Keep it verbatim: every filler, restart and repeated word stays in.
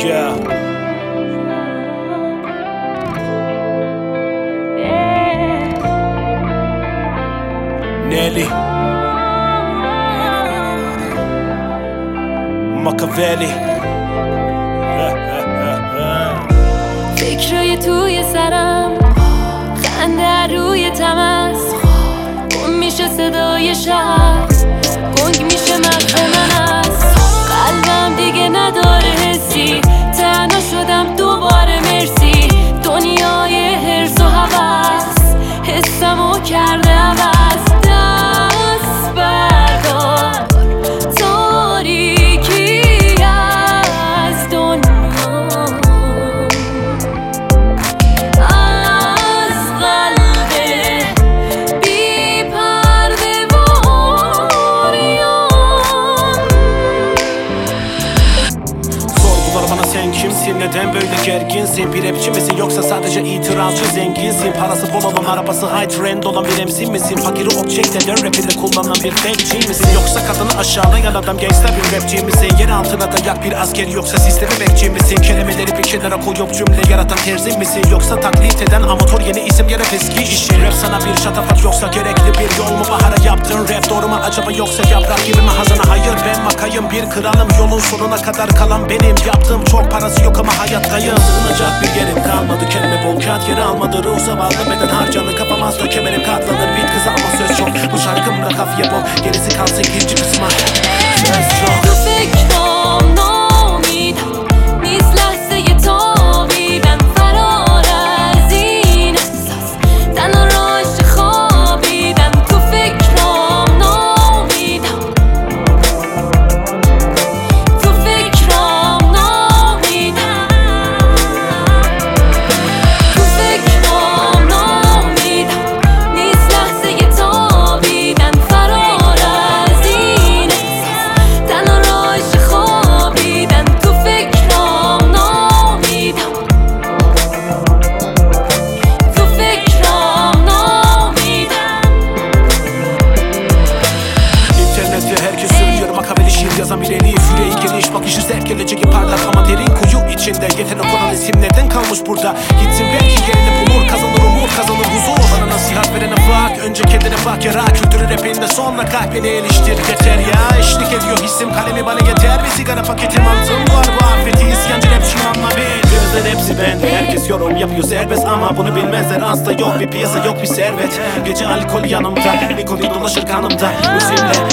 Yeah. Nelly Machiavelli. فکرای توی سرم، خنده روی تمس، گم میشه صدای شهر، گنگ میشه مغز من است. قلبم دیگه نداره حسی، تنها شدم دوباره مرسی. دنیای هرس و هوس حسمو کرده عوض. دست بردار تاریکی از دنیا، از قلب بی پرده و عریان. Sorgular bana sen kimsin, neden böyle gerginsin? Bir rapçi misin yoksa sadece itirazcı zenginsin? Parası bol olan, arabası high trend olan bir M C misin? Fakiri object eden rapinde kullanılan bir rapçi misin? Yoksa kadını aşağılayan adam gangsta bir rapçi misin? Yer altına dayak bir asker yoksa sistemi bekçi misin? Kelimeleri bir kenara koyup cümle yaratan terzi misin? Yoksa taklit eden amatör yeni isim ya rap eski işi? Rap sana bir şatafat yoksa gerekli bir yol mu? Bahara yaptığın rap doğru mu acaba yoksa yaprak gibi mi hazana? Hayır, ben makayım bir kralım, yolun sonuna kadar kalan benim. Yaptığım çok parası yok ama hayattayım. Sığınacak bir yerim kalmadı, kelime bol kağıt yeri almadı. Ruh zavallı beden harcandı, kafam hasta kemerim katlanır. Beat kız ama söz çok, bu şarkımda kafiye bol. Gerisi kalsın ikinci kısma, söz çok. تو فکرام ناامیدم، نیست لحظه تابیدن فرار از این احساس، تنها راهش خوابیدن. تو فکرام ناامیدم، تو فکرام ناامیدم، تو فکرام ناامیدم، نیست لحظه تابیدن فرار از این احساس، تنها راهش خوابیدن. تو فکرام ناامیدم، تو فکرام ناامیدم. İnternette herkes söylüyor Machiavelli şiir yazan bir elif. Yüreği geniş, bakışı zevk, geleceği parlak ama derin kuyu içinde. Yetenek olan isim neden kalmış burada? Gitsin belki yerini bulur, kazanır umur, kazanır huzur. Bana nasihat verene bak, önce kendine bak. Yara kültürü rapinde sonra kahveni eleştir. Yeter ya, eşlik ediyor hissim, kalemi bana yeter. Bir sigara paketi mantığım var, bu afeti isyancı rapçiyim ama bil. Gözler hepsi bende, herkes yorum yapıyor serbest ama bunu bilmezler. Asla yok bir piyasa, yok bir servet. Gece alkol yanımda, nikotin dolaşır kanımda. Müziğimle